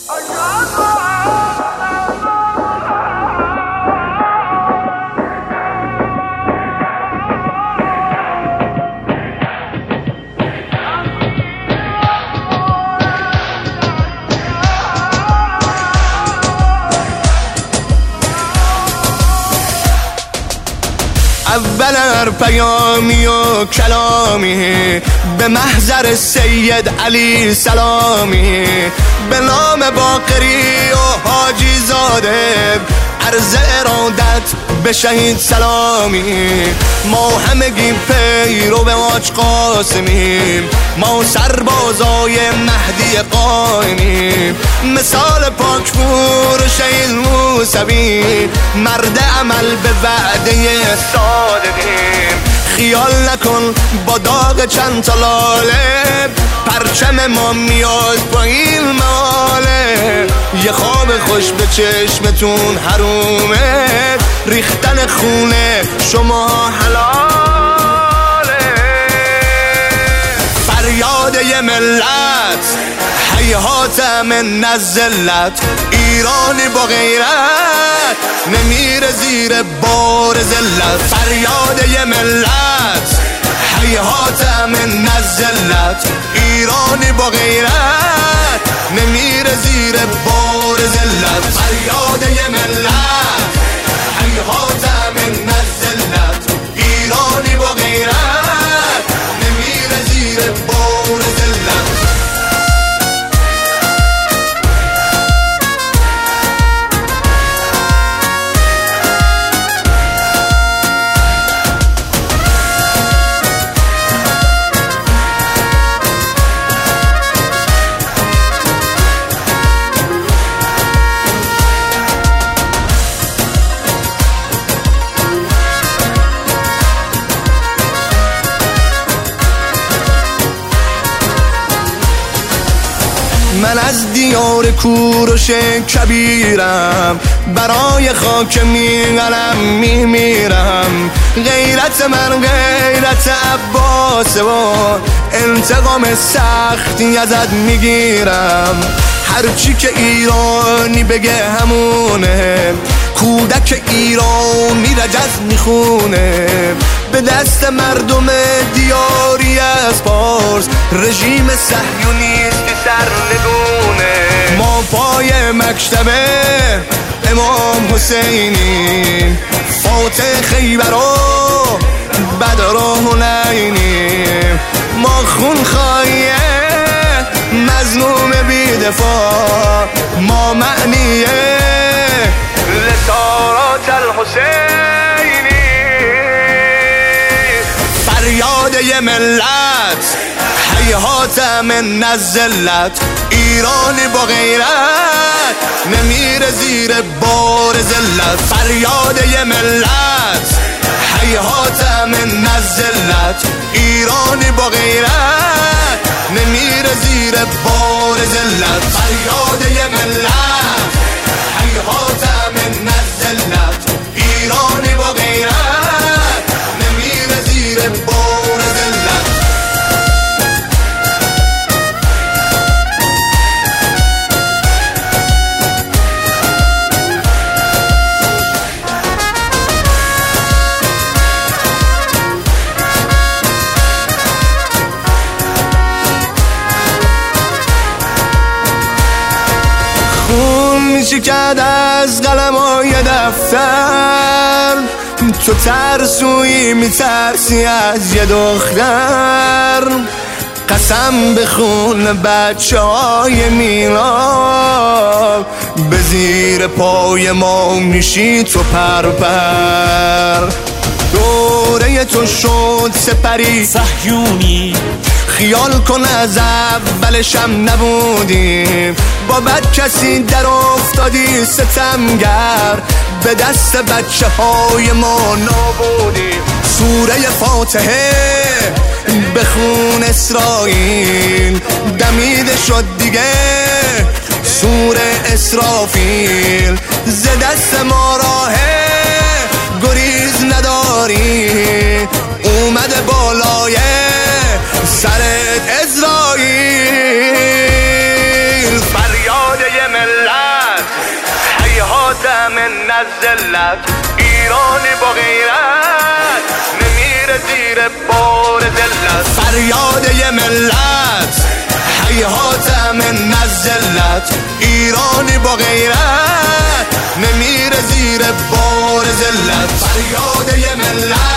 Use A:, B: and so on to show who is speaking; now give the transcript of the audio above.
A: اول هر پیامی و کلامی به محضر سید علی سلامی، به نام باقری و حاجی زاده عرض ارادت به شهید سلامی. ما همگی پیرو به حاج قاسمیم، ما سربازای مهدی قائمیم، مثال پاکپور شهید موسوی، مرد عمل به وعده صادقیم. خیال نکن با داغ چند تا لاله، پرچم ما میاد پایین ماله. یه خواب خوش به چشمتون حرومه، ریختن خونه شما حلاله. فریاد یه ملت هیهات من ذلت، ایرانی با غیرت نمیره زیر بار ذلت. فریاد یه ملت هیهات من ذلت، ایرانی با غیرت نمیره زیر بار ذلت. فریاد یه ملت هیهات من ذلت، ایرانی با غیرت نمیره زیر بار ذلت. من از دیار کوروش کبیرم، برای خاک میغلم میمیرم. غیرت من غیرت عباسه و انتقام سختی ازت میگیرم. هرچی که ایرانی بگه همونه، کودک ایرانی رجز میخونه. به دست مردم دیاری از پارس، رژیم صهیونیستی سرنگونه. ما پای مکتب امام حسینی، فاتح خیبر و بدر و حنینی. ما خونخواهی مظلوم بی‌دفاع، ما معنی لسارات الحسینی. فریاد یه ملت هیهات من ذلت، ایرانی با غیرت نمیره زیر بار ذلت. فریاد یه ملت هیهات من ذلت، ایرانی با غیرت نمیره زیر بار ذلت. فریاد یه ملت هیهات من ذلت، ایرانی با غیرت نمیره زیر بار ذلت. میچکد از قلمای دفتر، تو ترسوی میترسی از یه دختر. قسم بخون بچه های میلاد، به زیر پای ما میشی تو پرپر. دوره تو شد سپری
B: صهیونی،
A: خیال کن از اولشم نبودیم. با بد کسی در افتادی ستمگر، به دست بچه های ما نابودیم. سوره فاتحه بخون اسرائیل، دمیده شد دیگه سوره اسرافیل. ز دست ما راه گریز نداری، اومده بالای سرت اسرائیل. فریاد یه از ذلت، ایرانی با غیرت نمیره زیر بار ذلت. فریاد یه ملت هیهات من از ذلت، ایرانی با غیرت نمیره زیر بار ذلت. فریاد یه ملت